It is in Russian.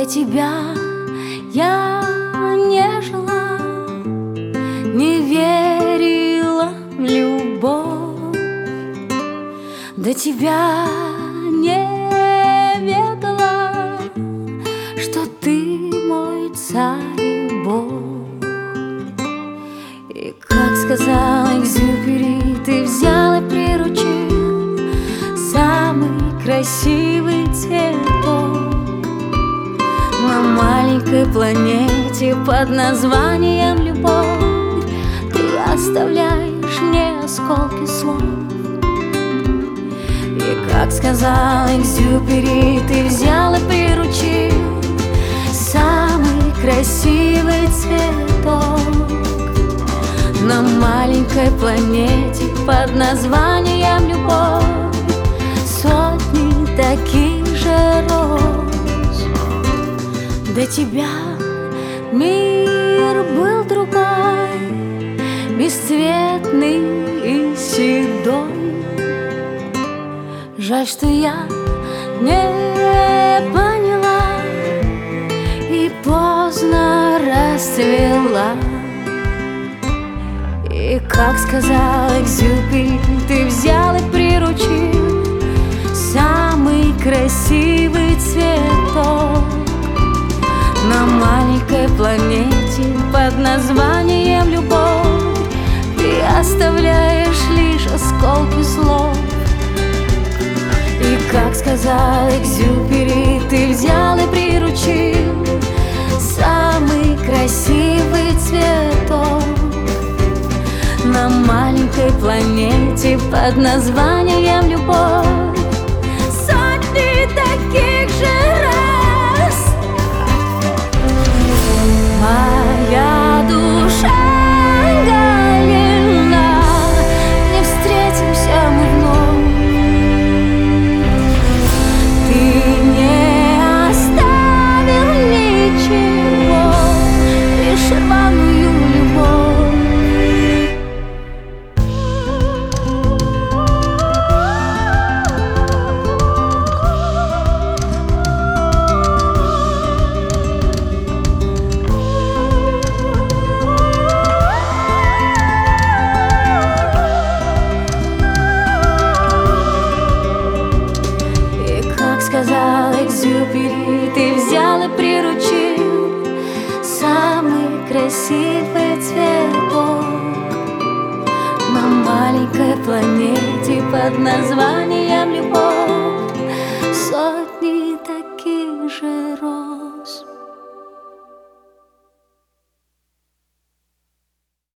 До тебя я не жила, не верила в любовь. До тебя не ведала, что ты мой царь и Бог. И как сказал Экзюпери, ты взял и приручил самый красивый цветок на маленькой планете под названием любовь. Ты оставляешь мне осколки слов. И как сказал Экзюпери, ты взял и приручил самый красивый цветок на маленькой планете под названием любовь. Сотни таких же роз. До тебя мир был другой, бесцветный и седой. Жаль, что я не поняла и поздно расцвела. И как сказал Экзюпери, ты взял и приручил самый красивый цветок на маленькой планете под названием любовь. Ты оставляешь лишь осколки слов. И как сказал Экзюпери, ты взял и приручил самый красивый цветок на маленькой планете под названием любовь. Сотни таких же раз. Моя душа голена, не встретимся мы вновь. Ты не оставил ничего, лишь рваную любовь. Сказал Экзюпери, ты взял и приручил самый красивый цветок на маленькой планете под названием